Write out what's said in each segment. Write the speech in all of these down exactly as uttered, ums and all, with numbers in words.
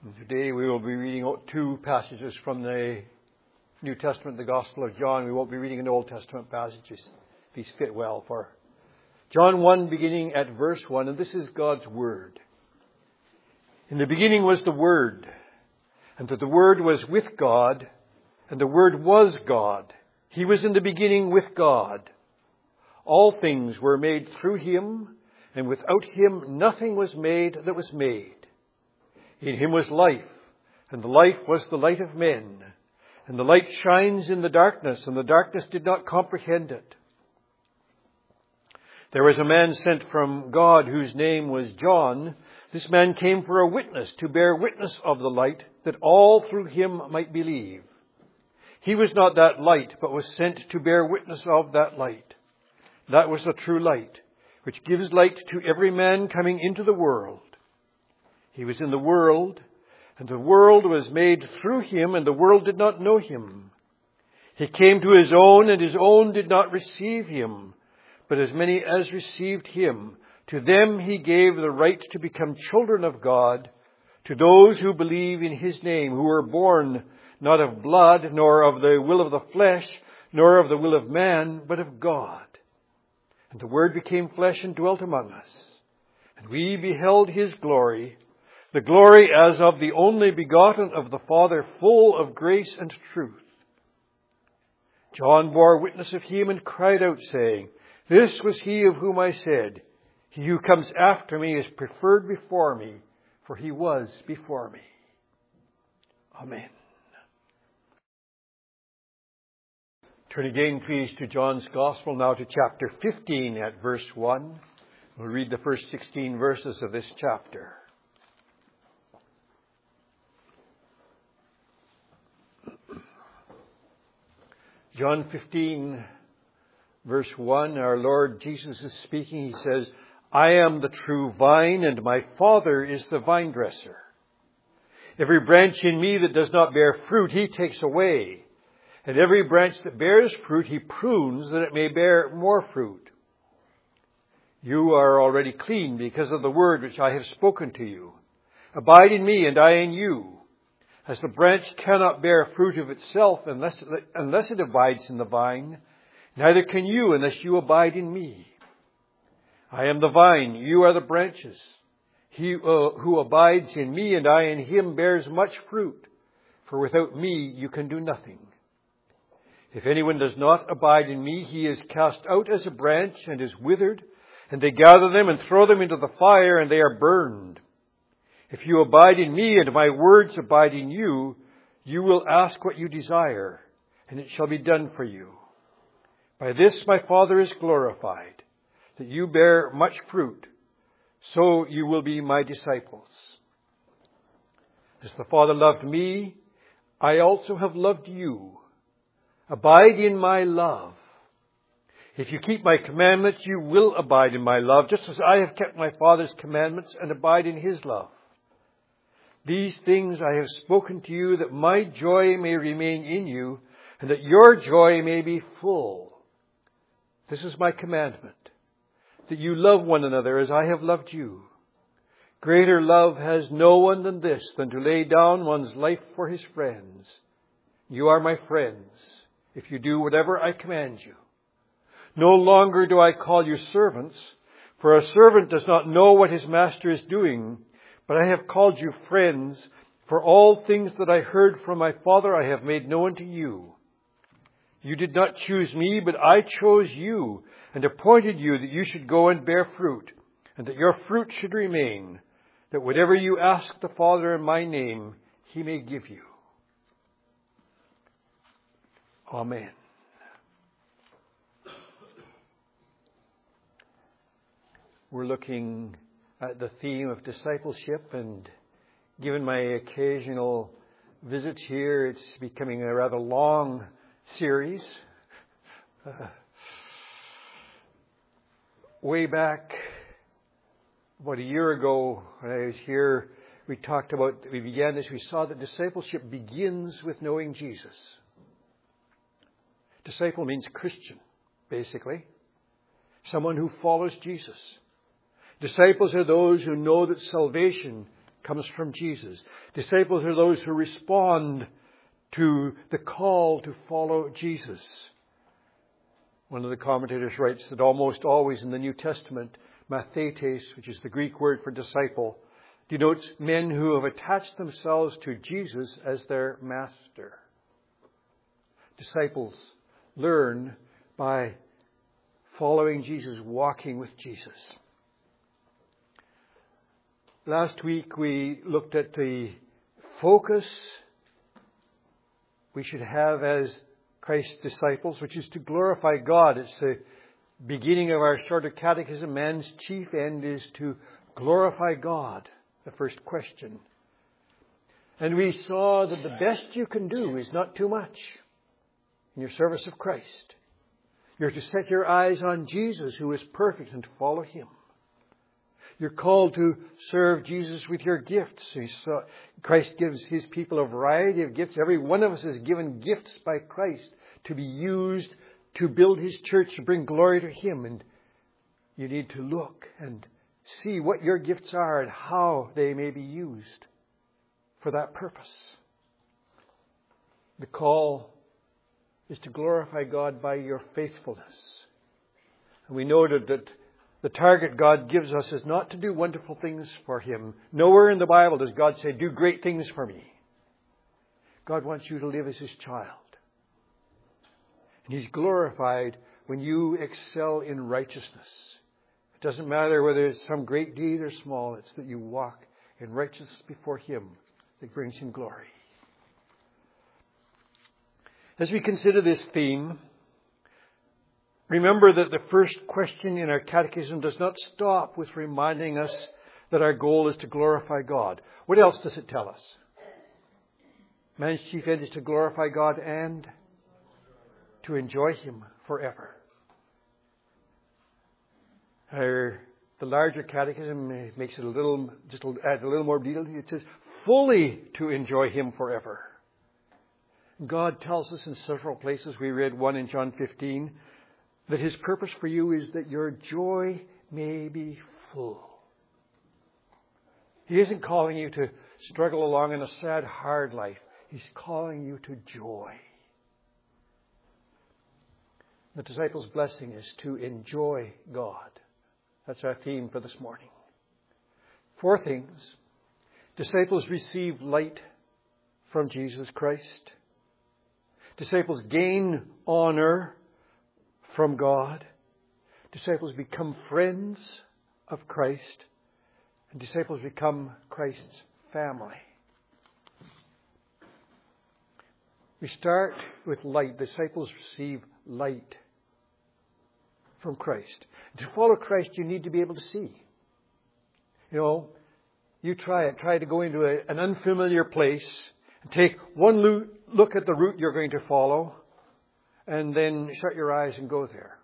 And today we will be reading out two passages from the New Testament, the Gospel of John. We won't be reading an Old Testament passages. These fit well for John one, beginning at verse one, and this is God's Word. In the beginning was the Word, and that the Word was with God, and the Word was God. He was in the beginning with God. All things were made through Him, and without Him nothing was made that was made. In Him was life, and the life was the light of men. And the light shines in the darkness, and the darkness did not comprehend it. There was a man sent from God whose name was John. This man came for a witness, to bear witness of the light, that all through him might believe. He was not that light, but was sent to bear witness of that light. That was the true light, which gives light to every man coming into the world. He was in the world, and the world was made through Him, and the world did not know Him. He came to His own, and His own did not receive Him. But as many as received Him, to them He gave the right to become children of God, to those who believe in His name, who were born not of blood, nor of the will of the flesh, nor of the will of man, but of God. And the Word became flesh and dwelt among us. And we beheld His glory, the glory as of the only begotten of the Father, full of grace and truth. John bore witness of Him and cried out, saying, This was He of whom I said, He who comes after me is preferred before me, for He was before me. Amen. Turn again, please, to John's Gospel, now to chapter fifteen at verse one. We'll read the first sixteen verses of this chapter. John fifteen, verse one, our Lord Jesus is speaking. He says, I am the true vine, and my Father is the vine dresser. Every branch in me that does not bear fruit, He takes away. And every branch that bears fruit, He prunes, that it may bear more fruit. You are already clean because of the word which I have spoken to you. Abide in me, and I in you. As the branch cannot bear fruit of itself unless, unless it abides in the vine, neither can you unless you abide in me. I am the vine, you are the branches. He uh, who abides in me and I in him bears much fruit, for without me you can do nothing. If anyone does not abide in me, he is cast out as a branch and is withered, and they gather them and throw them into the fire, and they are burned. If you abide in me and my words abide in you, you will ask what you desire, and it shall be done for you. By this my Father is glorified, that you bear much fruit, so you will be my disciples. As the Father loved me, I also have loved you. Abide in my love. If you keep my commandments, you will abide in my love, just as I have kept my Father's commandments and abide in His love. These things I have spoken to you, that my joy may remain in you, and that your joy may be full. This is my commandment, that you love one another as I have loved you. Greater love has no one than this, than to lay down one's life for his friends. You are my friends, if you do whatever I command you. No longer do I call you servants, for a servant does not know what his master is doing, but I have called you friends, for all things that I heard from my Father I have made known to you. You did not choose me, but I chose you and appointed you that you should go and bear fruit, and that your fruit should remain, that whatever you ask the Father in my name, He may give you. Amen. We're looking at the theme of discipleship, and given my occasional visits here, it's becoming a rather long series. Uh, way back about a year ago when I was here, we talked about, we began this, we saw that discipleship begins with knowing Jesus. Disciple means Christian, basically. Someone who follows Jesus. Disciples are those who know that salvation comes from Jesus. Disciples are those who respond to the call to follow Jesus. One of the commentators writes that almost always in the New Testament, mathetes, which is the Greek word for disciple, denotes men who have attached themselves to Jesus as their master. Disciples learn by following Jesus, walking with Jesus. Last week we looked at the focus we should have as Christ's disciples, which is to glorify God. It's the beginning of our shorter catechism. Man's chief end is to glorify God, the first question. And we saw that the best you can do is not too much in your service of Christ. You're to set your eyes on Jesus, who is perfect, and to follow Him. You're called to serve Jesus with your gifts. Christ gives His people a variety of gifts. Every one of us is given gifts by Christ to be used to build His church, to bring glory to Him. And you need to look and see what your gifts are and how they may be used for that purpose. The call is to glorify God by your faithfulness. And we noted that the target God gives us is not to do wonderful things for Him. Nowhere in the Bible does God say, do great things for me. God wants you to live as His child. And He's glorified when you excel in righteousness. It doesn't matter whether it's some great deed or small. It's that you walk in righteousness before Him that brings Him glory. As we consider this theme, remember that the first question in our catechism does not stop with reminding us that our goal is to glorify God. What else does it tell us? Man's chief end is to glorify God and to enjoy Him forever. Our, the larger catechism makes it a little, just add a little more detail. It says, fully to enjoy Him forever. God tells us in several places, we read one in John fifteen, that His purpose for you is that your joy may be full. He isn't calling you to struggle along in a sad, hard life. He's calling you to joy. The disciples' blessing is to enjoy God. That's our theme for this morning. Four things. Disciples receive light from Jesus Christ. Disciples gain honor from God. Disciples become friends of Christ. And disciples become Christ's family. We start with light. Disciples receive light from Christ. To follow Christ, you need to be able to see. You know, you try it. Try to go into a, an unfamiliar place and take one look at the route you're going to follow and then shut your eyes and go there.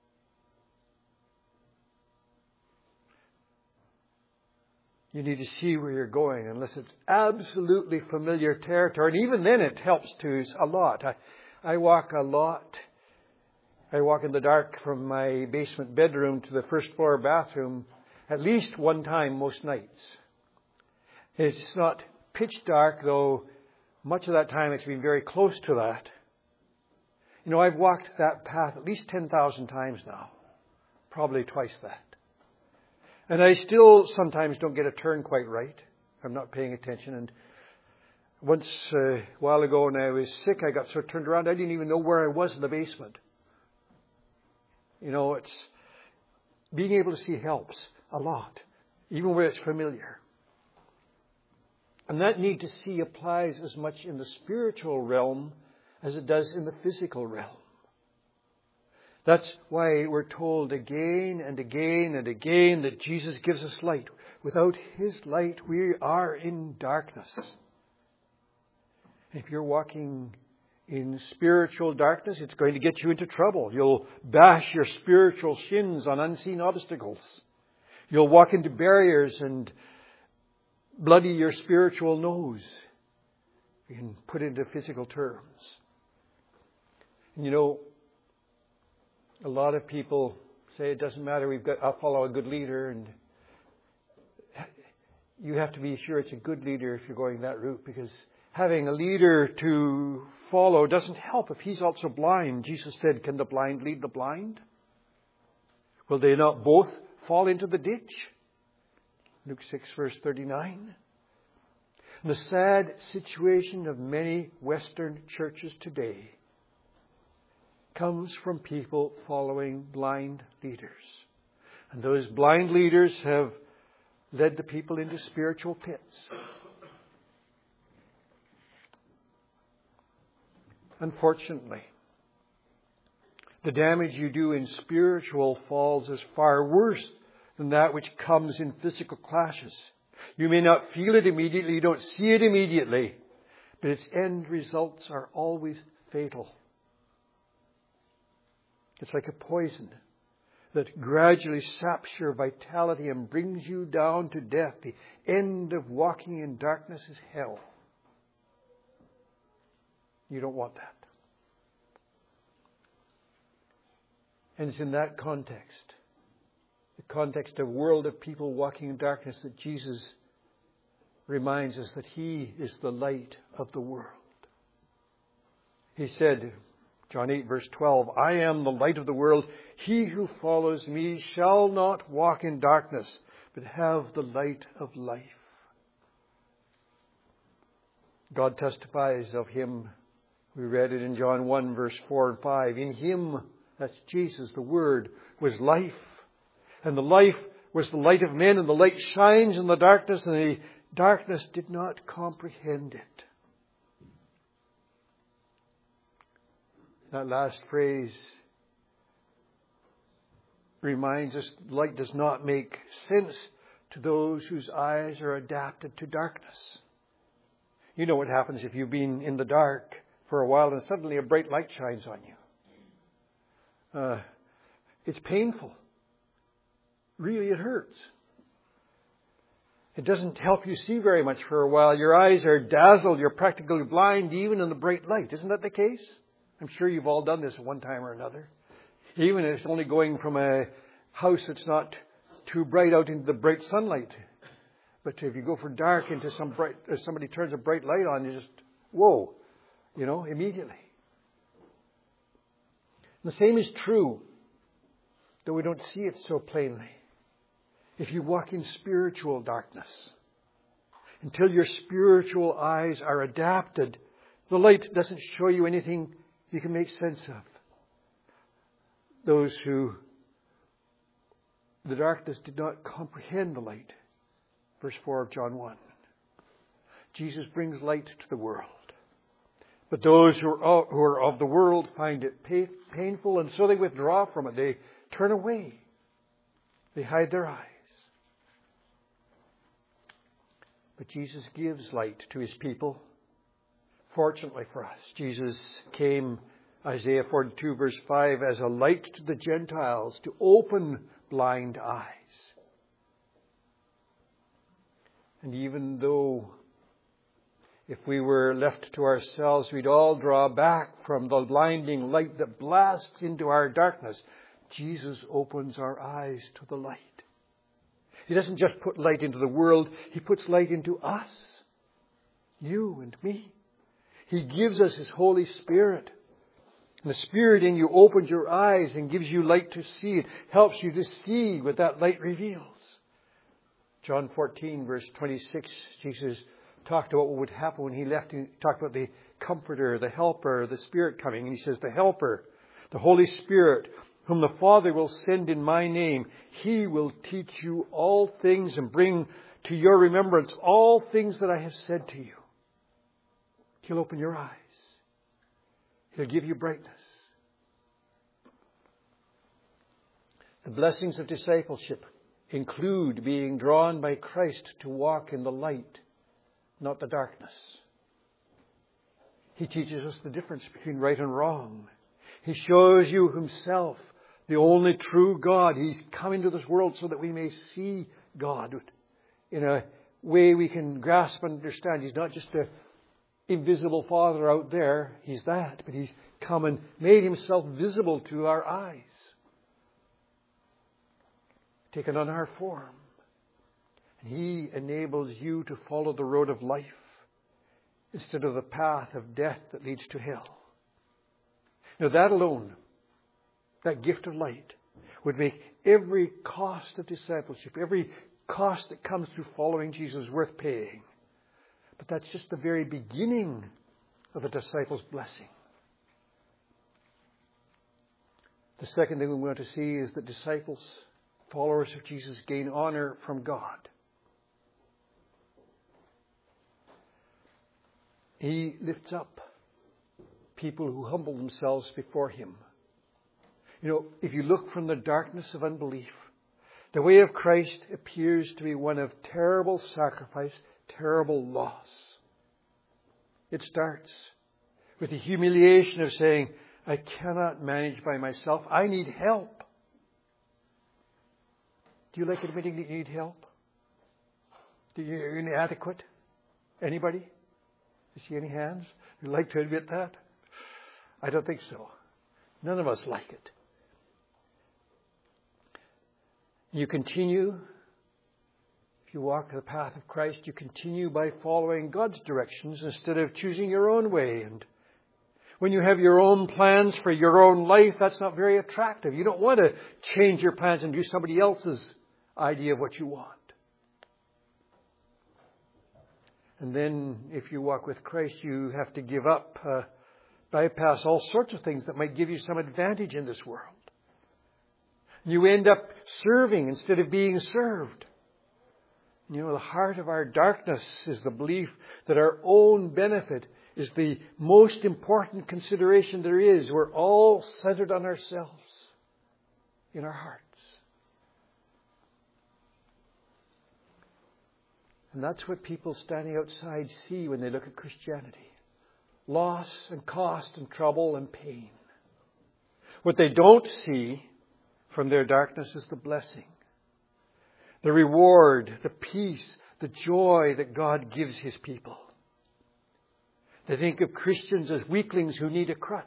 You need to see where you're going unless it's absolutely familiar territory. And even then it helps to a lot. I, I walk a lot. I walk in the dark from my basement bedroom to the first floor bathroom at least one time most nights. It's not pitch dark, though much of that time it's been very close to that. You know, I've walked that path at least ten thousand times now. Probably twice that. And I still sometimes don't get a turn quite right. I'm not paying attention. And once uh, a while ago when I was sick, I got so turned around I didn't even know where I was in the basement. You know, it's being able to see helps a lot, even where it's familiar. And that need to see applies as much in the spiritual realm as it does in the physical realm. That's why we're told again and again and again that Jesus gives us light. Without His light, we are in darkness. If you're walking in spiritual darkness, it's going to get you into trouble. You'll bash your spiritual shins on unseen obstacles. You'll walk into barriers and bloody your spiritual nose. You can put it into physical terms. And you know, a lot of people say it doesn't matter, we've got, I'll follow a good leader. And you have to be sure it's a good leader if you're going that route, because having a leader to follow doesn't help if he's also blind. Jesus said, can the blind lead the blind? Will they not both fall into the ditch? Luke six, verse thirty-nine. And the sad situation of many Western churches today comes from people following blind leaders. And those blind leaders have led the people into spiritual pits. Unfortunately, the damage you do in spiritual falls is far worse than that which comes in physical clashes. You may not feel it immediately, you don't see it immediately, but its end results are always fatal. It's like a poison that gradually saps your vitality and brings you down to death. The end of walking in darkness is hell. You don't want that. And it's in that context, the context of a world of people walking in darkness, that Jesus reminds us that He is the light of the world. He said, John eight, verse twelve, I am the light of the world. He who follows me shall not walk in darkness, but have the light of life. God testifies of Him. We read it in John one, verse four and five. In Him, that's Jesus, the Word, was life. And the life was the light of men, and the light shines in the darkness, and the darkness did not comprehend it. That last phrase reminds us light does not make sense to those whose eyes are adapted to darkness. You know what happens if you've been in the dark for a while and suddenly a bright light shines on you. Uh, it's painful. Really, it hurts. It doesn't help you see very much for a while. Your eyes are dazzled. You're practically blind even in the bright light. Isn't that the case? I'm sure you've all done this at one time or another. Even if it's only going from a house that's not too bright out into the bright sunlight. But if you go from dark into some bright, if somebody turns a bright light on, you just, whoa, you know, immediately. And the same is true, though we don't see it so plainly. If you walk in spiritual darkness, until your spiritual eyes are adapted, the light doesn't show you anything you can make sense of. Those who, the darkness did not comprehend the light. Verse four of John one. Jesus brings light to the world. But those who are, who are of the world find it pa- painful, and so they withdraw from it. They turn away. They hide their eyes. But Jesus gives light to His people. Fortunately for us, Jesus came, Isaiah forty-two, verse five, as a light to the Gentiles, to open blind eyes. And even though if we were left to ourselves, we'd all draw back from the blinding light that blasts into our darkness, Jesus opens our eyes to the light. He doesn't just put light into the world, He puts light into us, you and me. He gives us His Holy Spirit. And the Spirit in you opens your eyes and gives you light to see. It helps you to see what that light reveals. John fourteen, verse twenty-six, Jesus talked about what would happen when He left. He talked about the Comforter, the Helper, the Spirit coming. And He says, the Helper, the Holy Spirit, whom the Father will send in my name, He will teach you all things and bring to your remembrance all things that I have said to you. He'll open your eyes. He'll give you brightness. The blessings of discipleship include being drawn by Christ to walk in the light, not the darkness. He teaches us the difference between right and wrong. He shows you Himself, the only true God. He's come into this world so that we may see God in a way we can grasp and understand. He's not just a invisible Father out there. He's that. But He's come and made Himself visible to our eyes. Taken on our form. And He enables you to follow the road of life instead of the path of death that leads to hell. Now that alone, that gift of light, would make every cost of discipleship, every cost that comes through following Jesus worth paying. But that's just the very beginning of a disciple's blessing. The second thing we want to see is that disciples, followers of Jesus, gain honor from God. He lifts up people who humble themselves before Him. You know, if you look from the darkness of unbelief, the way of Christ appears to be one of terrible sacrifice, terrible loss. It starts with the humiliation of saying, I cannot manage by myself. I need help. Do you like admitting that you need help? Do you, are you inadequate? Anybody? You see any hands? You like to admit that? I don't think so. None of us like it. You continue, if you walk the path of Christ, you continue by following God's directions instead of choosing your own way. And when you have your own plans for your own life, that's not very attractive. You don't want to change your plans and do somebody else's idea of what you want. And then if you walk with Christ, you have to give up, uh, bypass all sorts of things that might give you some advantage in this world. You end up serving instead of being served. You know, the heart of our darkness is the belief that our own benefit is the most important consideration there is. We're all centered on ourselves in our hearts. And that's what people standing outside see when they look at Christianity. Loss and cost and trouble and pain. What they don't see from their darkness is the blessing, the reward, the peace, the joy that God gives His people. They think of Christians as weaklings who need a crutch.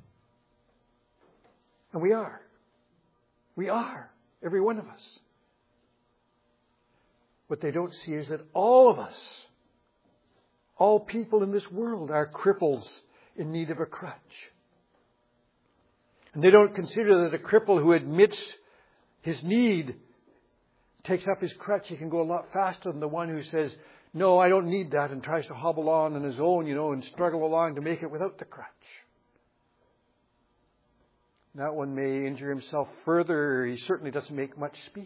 And we are. We are. Every one of us. What they don't see is that all of us, all people in this world, are cripples in need of a crutch. And they don't consider that a cripple who admits his need, takes up his crutch, he can go a lot faster than the one who says, no, I don't need that, and tries to hobble on on his own, you know, and struggle along to make it without the crutch. That one may injure himself further. He certainly doesn't make much speed.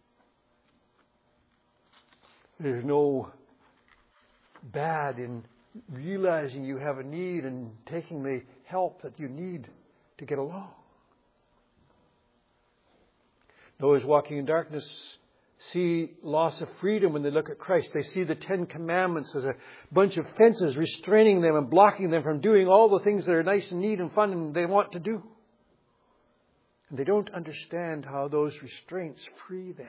There's no bad in realizing you have a need and taking the help that you need to get along. Those walking in darkness see loss of freedom when they look at Christ. They see the Ten Commandments as a bunch of fences restraining them and blocking them from doing all the things that are nice and neat and fun and they want to do. And they don't understand how those restraints free them.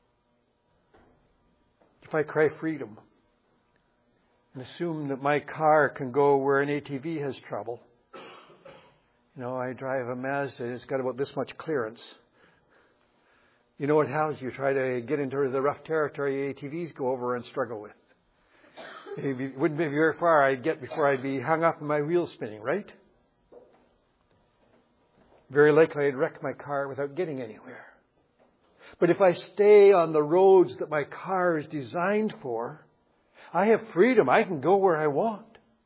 If I cry freedom and assume that my car can go where an A T V has trouble, you know, I drive a Mazda and it's got about this much clearance. You know what happens? You try to get into the rough territory A T Vs go over and struggle with. It wouldn't be very far I'd get before I'd be hung up and my wheels spinning, right? Very likely I'd wreck my car without getting anywhere. But if I stay on the roads that my car is designed for, I have freedom. I can go where I want.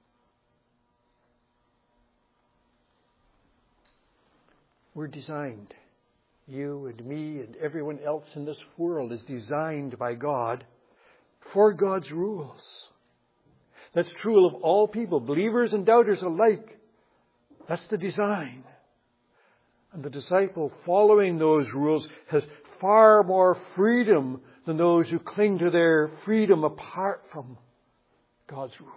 We're designed. You and me and everyone else in this world is designed by God for God's rules. That's true of all people, believers and doubters alike. That's the design. And the disciple following those rules has far more freedom than those who cling to their freedom apart from God's rules.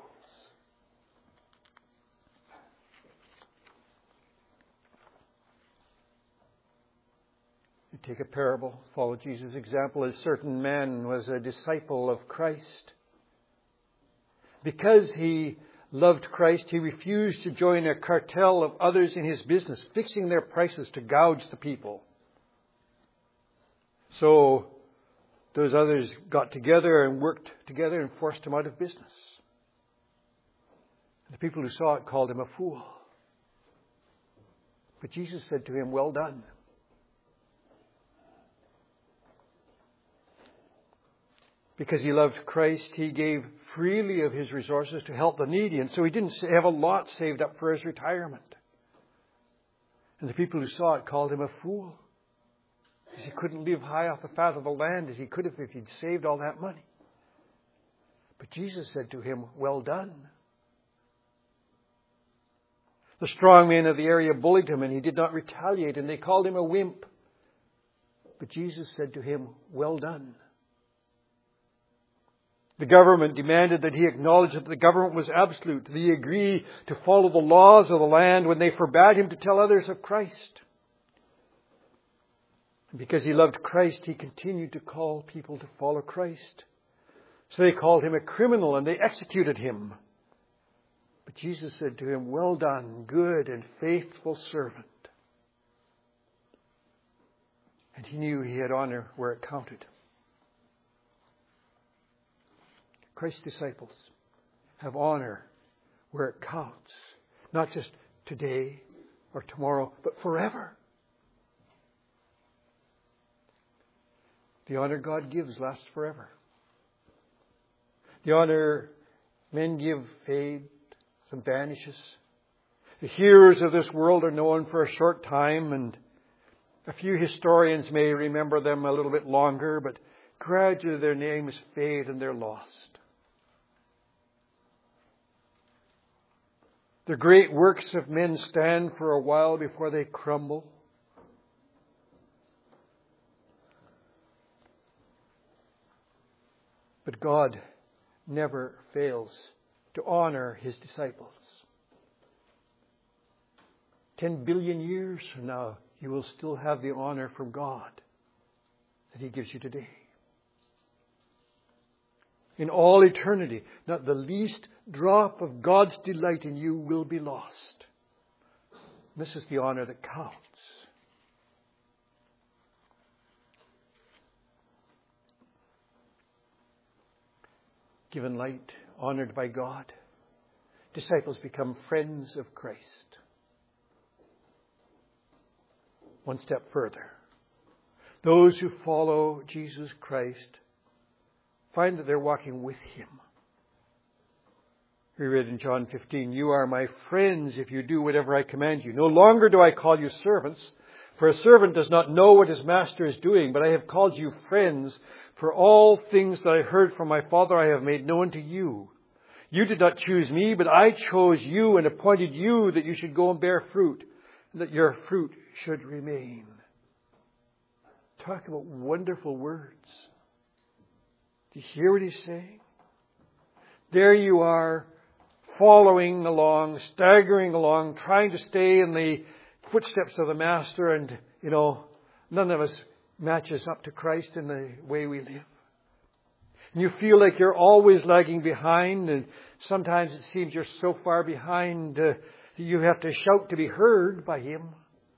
You take a parable, follow Jesus' example. A certain man was a disciple of Christ. Because he loved Christ, he refused to join a cartel of others in his business, fixing their prices to gouge the people. So those others got together and worked together and forced him out of business. And the people who saw it called him a fool. But Jesus said to him, "Well done." Because he loved Christ, he gave freely of his resources to help the needy. And so he didn't have a lot saved up for his retirement. And the people who saw it called him a fool. Because he couldn't live high off the fat of the land as he could have if he'd saved all that money. But Jesus said to him, "Well done." The strong men of the area bullied him and he did not retaliate, and they called him a wimp. But Jesus said to him, "Well done." The government demanded that he acknowledge that the government was absolute, that he agree to follow the laws of the land when they forbade him to tell others of Christ. And because he loved Christ, he continued to call people to follow Christ. So they called him a criminal and they executed him. But Jesus said to him, "Well done, good and faithful servant." And he knew he had honor where it counted. Christ's disciples have honor where it counts. Not just today or tomorrow, but forever. The honor God gives lasts forever. The honor men give fades and vanishes. The hearers of this world are known for a short time, and a few historians may remember them a little bit longer, but gradually their names fade and they're lost. The great works of men stand for a while before they crumble. But God never fails to honor his disciples. Ten billion years from now, you will still have the honor from God that he gives you today. In all eternity, not the least drop of God's delight in you will be lost. This is the honor that counts. Given light, honored by God, disciples become friends of Christ. One step further. Those who follow Jesus Christ find that they're walking with him. We read in John fifteen, "You are my friends if you do whatever I command you. No longer do I call you servants, for a servant does not know what his master is doing, but I have called you friends, for all things that I heard from my Father I have made known to you. You did not choose me, but I chose you and appointed you that you should go and bear fruit, and that your fruit should remain." Talk about wonderful words. Do you hear what he's saying? There you are, following along, staggering along, trying to stay in the footsteps of the Master, and, you know, none of us matches up to Christ in the way we live. And you feel like you're always lagging behind, and sometimes it seems you're so far behind uh, that you have to shout to be heard by him.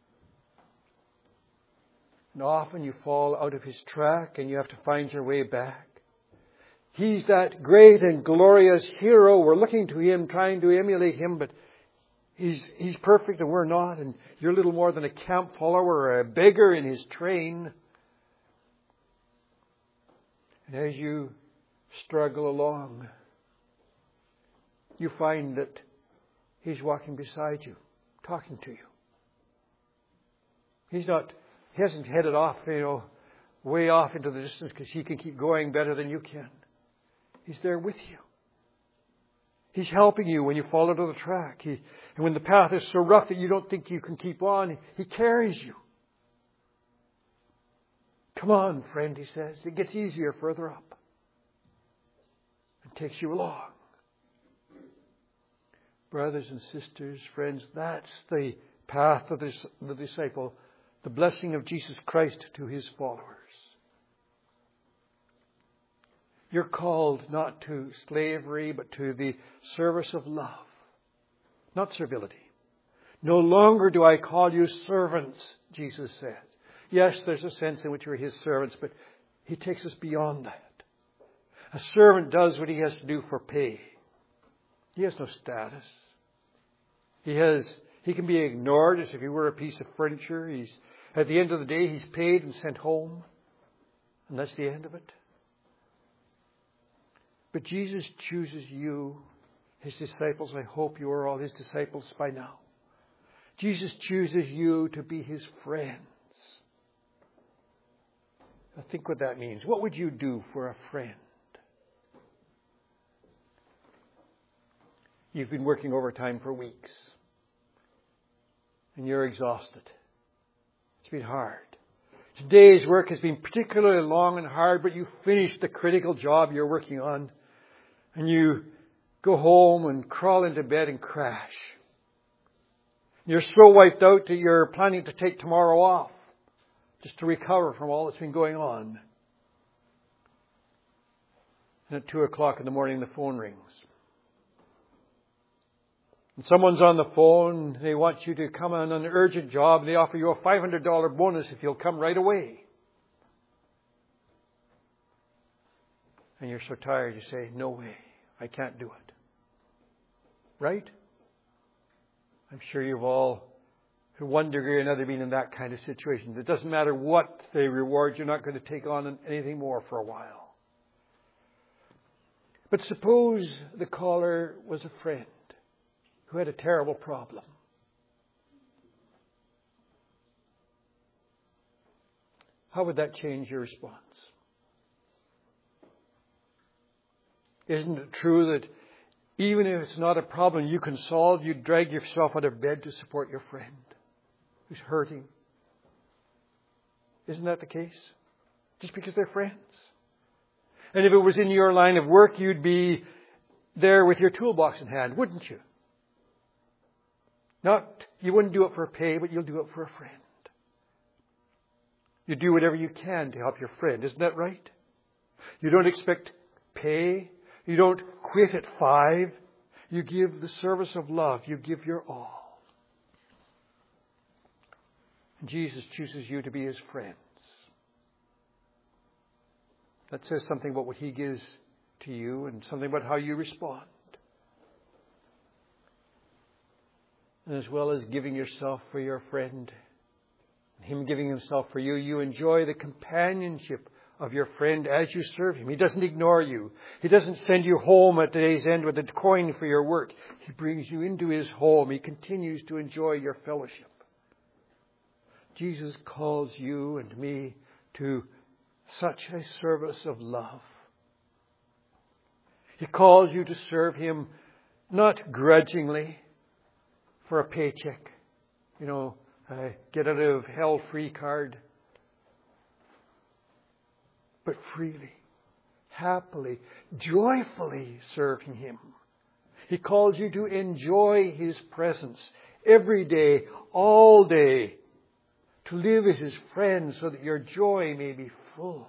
And often you fall out of his track and you have to find your way back. He's that great and glorious hero. We're looking to him, trying to emulate him, but he's he's perfect and we're not. And you're little more than a camp follower or a beggar in his train. And as you struggle along, you find that he's walking beside you, talking to you. He's not, he hasn't headed off, you know, way off into the distance because he can keep going better than you can. He's there with you. He's helping you when you fall out of the track. He, and when the path is so rough that you don't think you can keep on, he carries you. Come on, friend, he says. It gets easier further up. It takes you along. Brothers and sisters, friends, that's the path of the disciple, the blessing of Jesus Christ to his followers. You're called not to slavery, but to the service of love, not servility. No longer do I call you servants, Jesus said. Yes, there's a sense in which you're his servants, but He takes us beyond that. A servant does what he has to do for pay. He has no status. He has, he can be ignored as if he were a piece of furniture. He's, at the end of the day, he's paid and sent home. And that's the end of it. But Jesus chooses you, His disciples. I hope you are all His disciples by now. Jesus chooses you to be His friends. Now think what that means. What would you do for a friend? You've been working overtime for weeks. And you're exhausted. It's been hard. Today's work has been particularly long and hard, but you finished the critical job you're working on. And you go home and crawl into bed and crash. You're so wiped out that you're planning to take tomorrow off just to recover from all that's been going on. And at two o'clock in the morning, the phone rings. And someone's on the phone. They want you to come on an urgent job. And they offer you a five hundred dollars bonus if you'll come right away. And you're so tired, you say, no way, I can't do it. Right? I'm sure you've all, to one degree or another, been in that kind of situation. It doesn't matter what they reward, you're not going to take on anything more for a while. But suppose the caller was a friend who had a terrible problem. How would that change your response? Isn't it true that even if it's not a problem you can solve, you drag yourself out of bed to support your friend who's hurting? Isn't that the case? Just because they're friends. And if it was in your line of work, you'd be there with your toolbox in hand, wouldn't you? Not, you wouldn't do it for pay, but you'll do it for a friend. You do whatever you can to help your friend. Isn't that right? You don't expect pay. You don't quit at five. You give the service of love. You give your all. And Jesus chooses you to be His friends. That says something about what He gives to you and something about how you respond. And as well as giving yourself for your friend, Him giving Himself for you, you enjoy the companionship of your friend as you serve Him. He doesn't ignore you. He doesn't send you home at the day's end with a coin for your work. He brings you into His home. He continues to enjoy your fellowship. Jesus calls you and me to such a service of love. He calls you to serve Him not grudgingly for a paycheck. You know, a get out of hell free card. But freely, happily, joyfully serving Him. He calls you to enjoy His presence every day, all day. To live as His friend so that your joy may be full.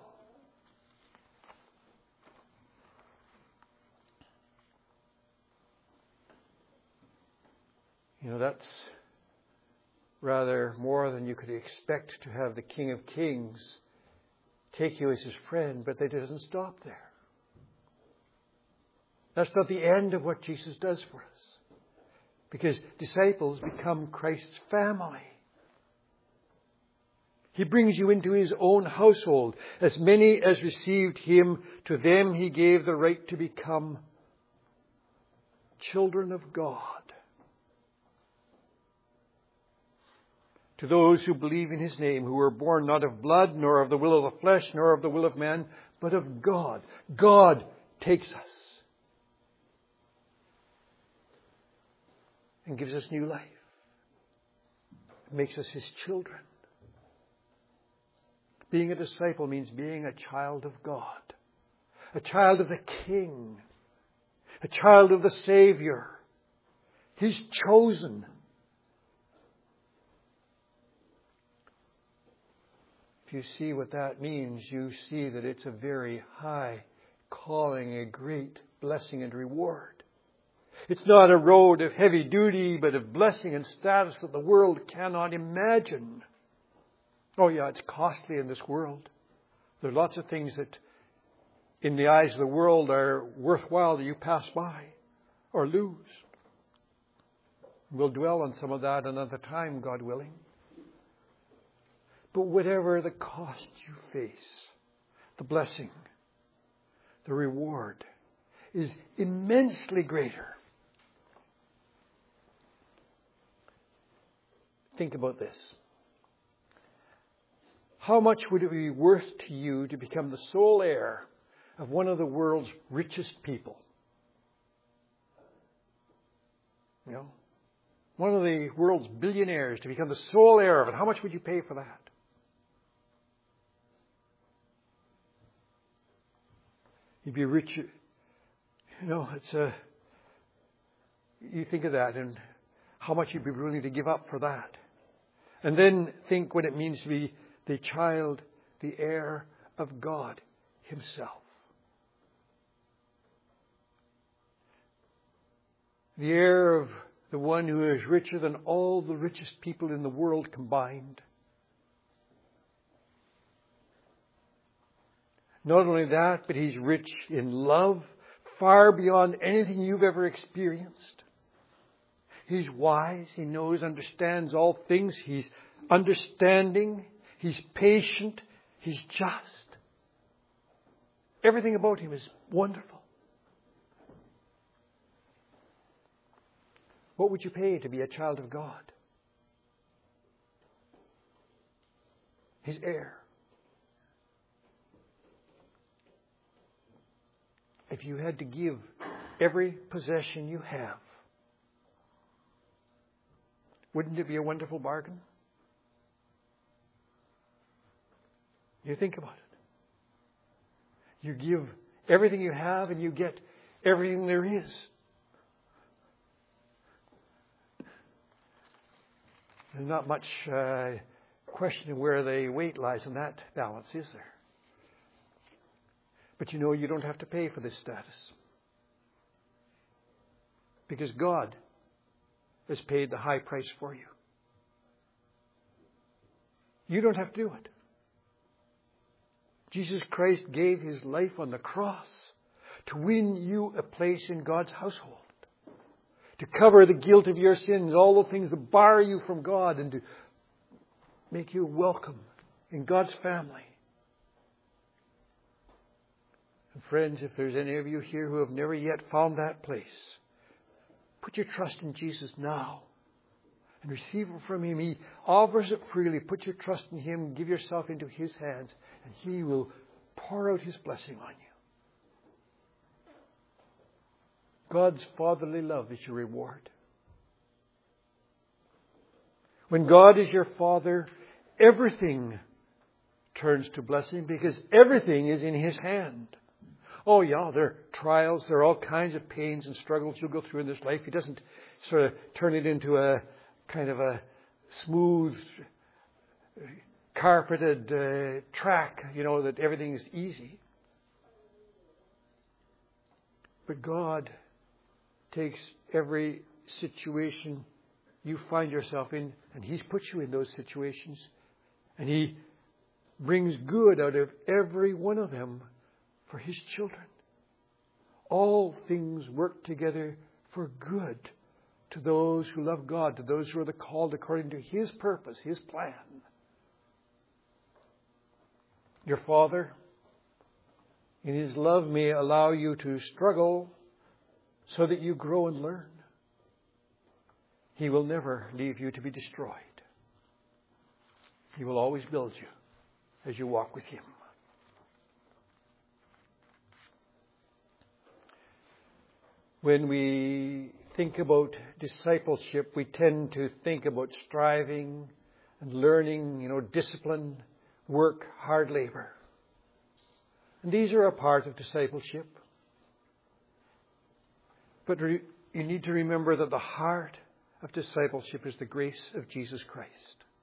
You know, that's rather more than you could expect to have the King of Kings take you as His friend, but that doesn't stop there. That's not the end of what Jesus does for us. Because disciples become Christ's family. He brings you into His own household. As many as received Him, to them He gave the right to become children of God. To those who believe in His name, who were born not of blood, nor of the will of the flesh, nor of the will of man, but of God. God takes us and gives us new life. Makes us His children. Being a disciple means being a child of God. A child of the King. A child of the Savior. He's chosen. If you see what that means, you see that it's a very high calling, a great blessing and reward. It's not a road of heavy duty, but of blessing and status that the world cannot imagine. Oh yeah, it's costly in this world. There are lots of things that in the eyes of the world are worthwhile that you pass by or lose. We'll dwell on some of that another time, God willing. But whatever the cost you face, the blessing, the reward is immensely greater. Think about this. How much would it be worth to you to become the sole heir of one of the world's richest people? You know, one of the world's billionaires, to become the sole heir of it. How much would you pay for that? You'd be rich. You know, it's a. You think of that and how much you'd be willing to give up for that. And then think what it means to be the child, the heir of God Himself. The heir of the one who is richer than all the richest people in the world combined. Not only that, but He's rich in love, far beyond anything you've ever experienced. He's wise. He knows, understands all things. He's understanding. He's patient. He's just. Everything about Him is wonderful. What would you pay to be a child of God? His heir. If you had to give every possession you have, wouldn't it be a wonderful bargain? You think about it. You give everything you have and you get everything there is. There's not much uh, question of where the weight lies in that balance, is there? But you know, you don't have to pay for this status. Because God has paid the high price for you. You don't have to do it. Jesus Christ gave His life on the cross to win you a place in God's household. To cover the guilt of your sins, all the things that bar you from God, and to make you welcome in God's family. And friends, if there's any of you here who have never yet found that place, put your trust in Jesus now and receive it from Him. He offers it freely. Put your trust in Him, give yourself into His hands, and He will pour out His blessing on you. God's fatherly love is your reward. When God is your Father, everything turns to blessing because everything is in His hand. Oh yeah, there are trials, there are all kinds of pains and struggles you'll go through in this life. He doesn't sort of turn it into a kind of a smooth, carpeted uh, track, you know, that everything is easy. But God takes every situation you find yourself in, and He's put you in those situations, and He brings good out of every one of them for His children. All things work together for good to those who love God, to those who are the called according to His purpose, His plan. Your Father, in His love, may allow you to struggle so that you grow and learn. He will never leave you to be destroyed. He will always build you as you walk with Him. When we think about discipleship, we tend to think about striving and learning, you know, discipline, work, hard labor. And these are a part of discipleship. But re- you need to remember that the heart of discipleship is the grace of Jesus Christ.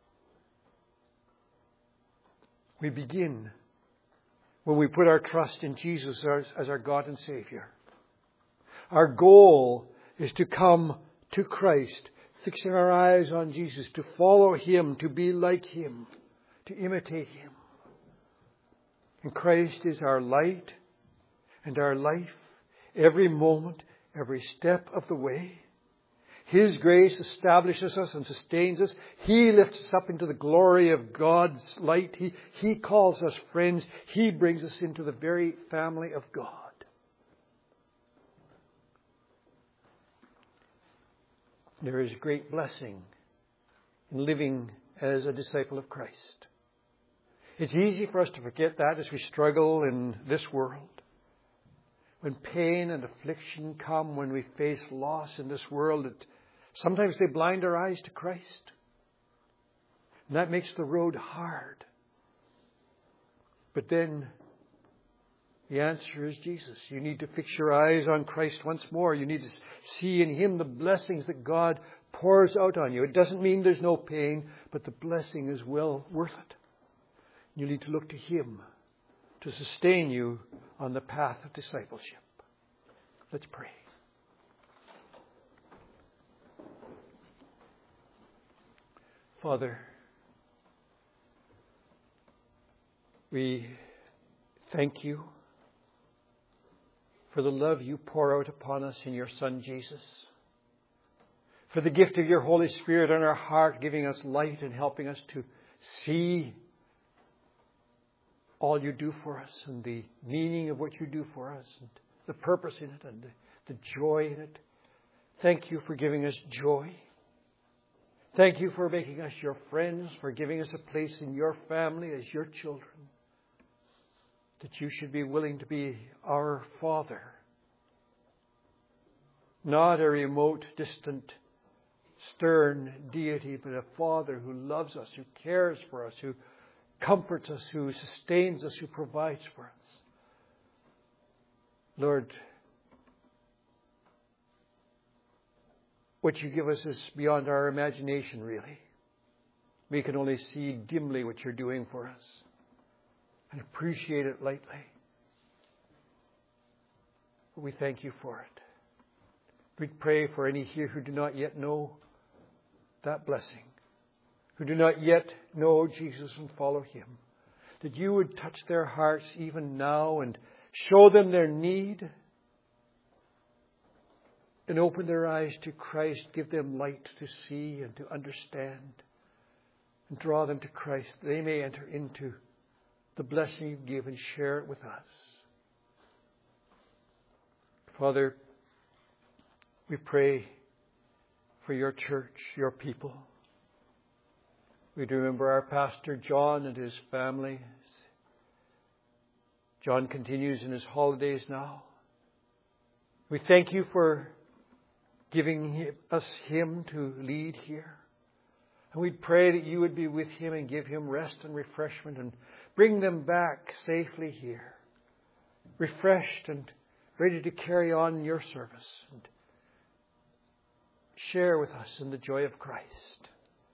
We begin when we put our trust in Jesus as, as our God and Savior. Our goal is to come to Christ, fixing our eyes on Jesus, to follow Him, to be like Him, to imitate Him. And Christ is our light and our life, every moment, every step of the way. His grace establishes us and sustains us. He lifts us up into the glory of God's light. He, he calls us friends. He brings us into the very family of God. There is great blessing in living as a disciple of Christ. It's easy for us to forget that as we struggle in this world. When pain and affliction come, when we face loss in this world, it, sometimes they blind our eyes to Christ. And that makes the road hard. But then the answer is Jesus. You need to fix your eyes on Christ once more. You need to see in Him the blessings that God pours out on you. It doesn't mean there's no pain, but the blessing is well worth it. You need to look to Him to sustain you on the path of discipleship. Let's pray. Father, we thank You for the love You pour out upon us in Your Son Jesus, for the gift of Your Holy Spirit in our heart, giving us light and helping us to see all You do for us and the meaning of what You do for us and the purpose in it and the, the joy in it. Thank You for giving us joy. Thank You for making us Your friends, for giving us a place in Your family as Your children. That You should be willing to be our Father. Not a remote, distant, stern deity, but a Father who loves us, who cares for us, who comforts us, who sustains us, who provides for us. Lord, what You give us is beyond our imagination, really. We can only see dimly what You're doing for us and appreciate it lightly. But we thank You for it. We pray for any here who do not yet know that blessing, who do not yet know Jesus and follow Him, that You would touch their hearts even now and show them their need and open their eyes to Christ, give them light to see and to understand and draw them to Christ. They may enter into the blessing You give and share it with us. Father, we pray for Your church, Your people. We remember our pastor John and his family. John continues in his holidays now. We thank You for giving us him to lead here. And we pray that You would be with him and give him rest and refreshment and bring them back safely here, refreshed and ready to carry on Your service and share with us in the joy of Christ.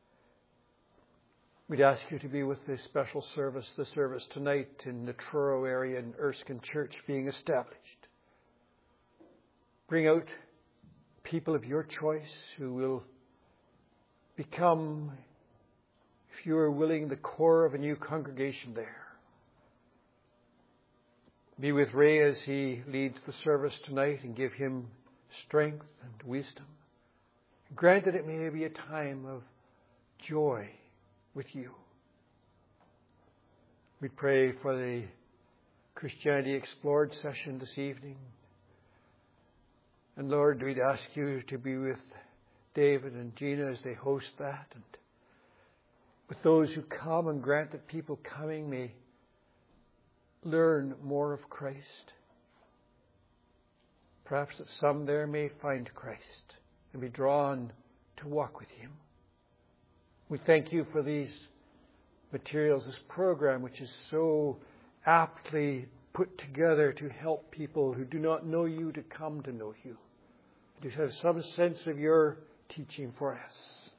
We'd ask You to be with this special service, the service tonight in the Truro area in Erskine Church being established. Bring out people of Your choice who will become, if You are willing, the core of a new congregation there. Be with Ray as he leads the service tonight and give him strength and wisdom. Grant that it may be a time of joy with You. We pray for the Christianity Explored session this evening. And Lord, we'd ask You to be with David and Gina as they host that, and with those who come, and grant that people coming may learn more of Christ. Perhaps that some there may find Christ and be drawn to walk with Him. We thank You for these materials, this program, which is so aptly put together to help people who do not know You to come to know You, to have some sense of Your teaching for us.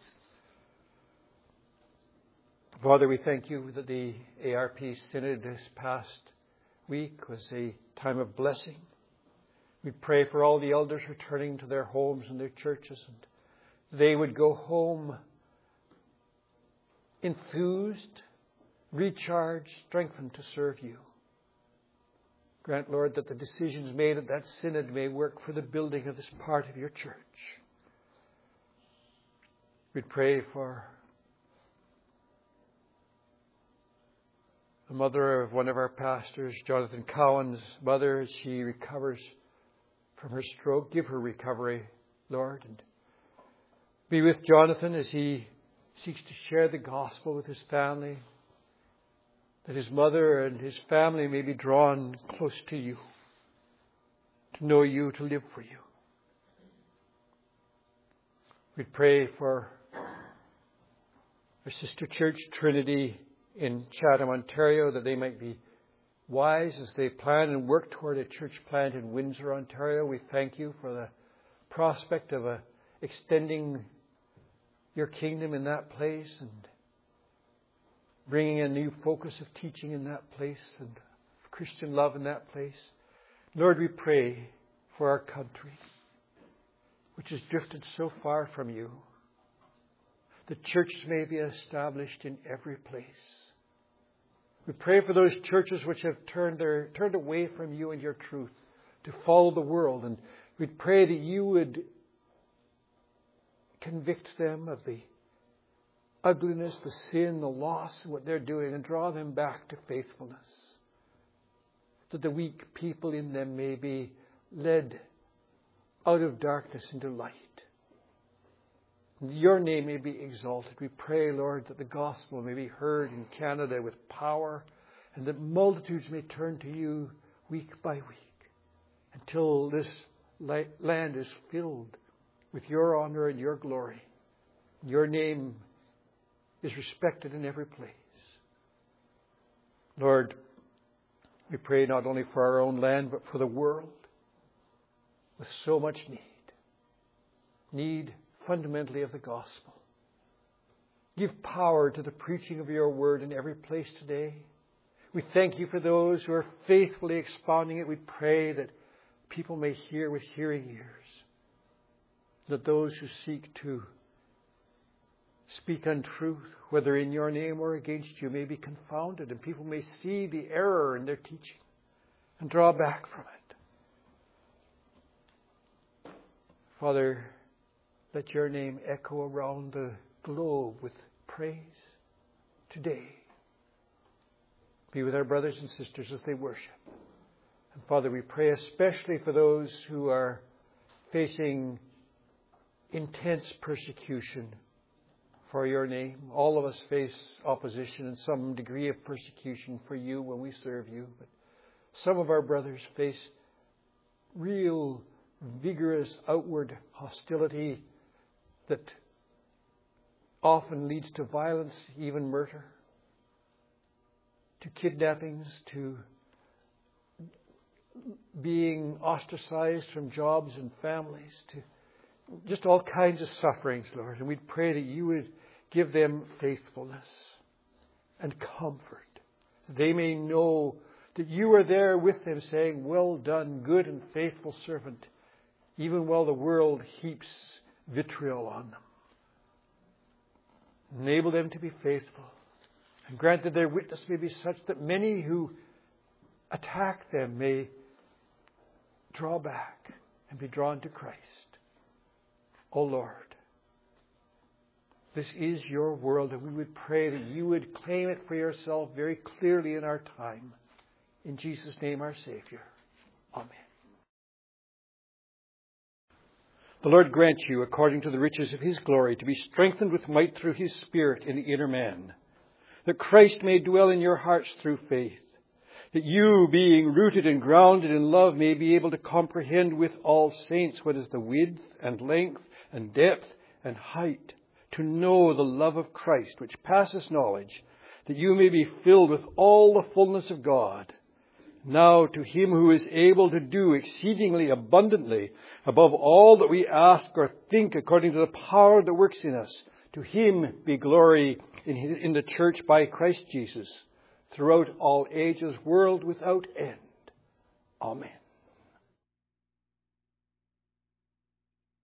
Father, we thank You that the A R P Synod this past week was a time of blessing. We pray for all the elders returning to their homes and their churches, and they would go home enthused, recharged, strengthened to serve You. Grant, Lord, that the decisions made at that synod may work for the building of this part of your church. We pray for the mother of one of our pastors, Jonathan Cowan's mother, as she recovers from her stroke. Give her recovery, Lord, and be with Jonathan as he seeks to share the gospel with his family, that his mother and his family may be drawn close to you, to know you, to live for you. We pray for our sister church, Trinity, in Chatham, Ontario, that they might be wise as they plan and work toward a church plant in Windsor, Ontario. We thank you for the prospect of a extending your kingdom in that place and bringing a new focus of teaching in that place and Christian love in that place. Lord, we pray for our country, which has drifted so far from you, that churches may be established in every place. We pray for those churches which have turned their turned away from you and your truth to follow the world. And we pray that you would convict them of the ugliness, the sin, the loss of what they're doing, and draw them back to faithfulness. That the weak people in them may be led out of darkness into light. Your name may be exalted. We pray, Lord, that the gospel may be heard in Canada with power, and that multitudes may turn to you week by week until this land is filled with your honor and your glory. Your name is respected in every place. Lord, we pray not only for our own land, but for the world with so much need. Need fundamentally of the gospel. Give power to the preaching of your word in every place today. We thank you for those who are faithfully expounding it. We pray that people may hear with hearing ears. That those who seek to speak untruth, whether in your name or against you, may be confounded, and people may see the error in their teaching and draw back from it. Father, let your name echo around the globe with praise today. Be with our brothers and sisters as they worship. And Father, we pray especially for those who are facing intense persecution for your name. All of us face opposition and some degree of persecution for you when we serve you. But some of our brothers face real, vigorous outward hostility that often leads to violence, even murder, to kidnappings, to being ostracized from jobs and families, to just all kinds of sufferings, Lord. And we pray that you would give them faithfulness and comfort. They may know that you are there with them saying, well done, good and faithful servant, even while the world heaps vitriol on them. Enable them to be faithful, and grant that their witness may be such that many who attack them may draw back and be drawn to Christ. O Lord, this is your world, and we would pray that you would claim it for yourself very clearly in our time. In Jesus' name, our Savior. Amen. The Lord grant you, according to the riches of his glory, to be strengthened with might through his Spirit in the inner man, that Christ may dwell in your hearts through faith, that you, being rooted and grounded in love, may be able to comprehend with all saints what is the width and length and depth and height, to know the love of Christ, which passes knowledge, that you may be filled with all the fullness of God. Now to him who is able to do exceedingly abundantly above all that we ask or think, according to the power that works in us, to him be glory in, his, in the church by Christ Jesus, throughout all ages, world without end. Amen.